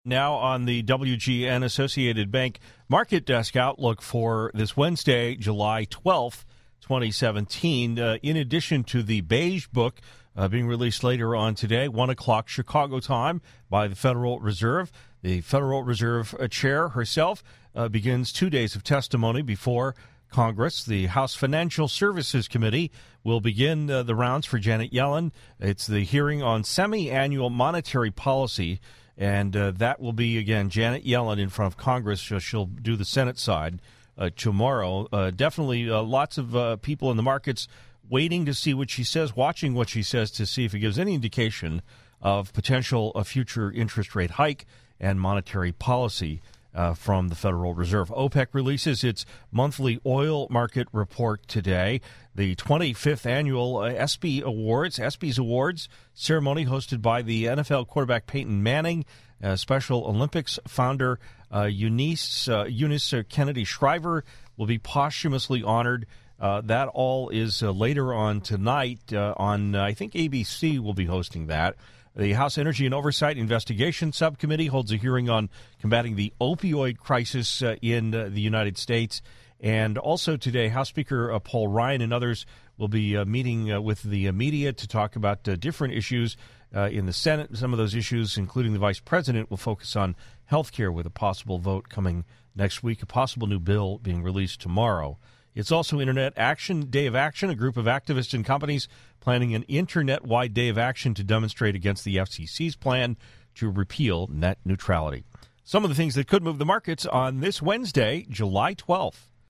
Now on the WGN Associated Bank Market Desk outlook for this Wednesday, July 12th, 2017. In addition to the Beige Book being released later on today, 1 o'clock Chicago time by the Federal Reserve. The Federal Reserve chair herself begins 2 days of testimony before Congress. The House Financial Services Committee will begin the rounds for Janet Yellen. It's the hearing on semi-annual monetary policy. And that will be, again, Janet Yellen in front of Congress. She'll do the Senate side tomorrow. Definitely lots of people in the markets waiting to see what she says, watching what she says to see if it gives any indication of potential future interest rate hike and monetary policy from the Federal Reserve. OPEC releases its monthly oil market report today. The 25th annual ESPYs Awards ceremony hosted by the NFL quarterback Peyton Manning, Special Olympics founder Eunice Kennedy Shriver will be posthumously honored. That all is later on tonight on, I think ABC will be hosting that. The House Energy and Oversight Investigation Subcommittee holds a hearing on combating the opioid crisis in the United States. And also today, House Speaker Paul Ryan and others will be meeting with the media to talk about different issues in the Senate. Some of those issues, including the Vice President, will focus on health care with a possible vote coming next week, a possible new bill being released tomorrow. It's also Internet Action Day of Action, a group of activists and companies planning an internet-wide day of action to demonstrate against the FCC's plan to repeal net neutrality. Some of the things that could move the markets on this Wednesday, July 12th.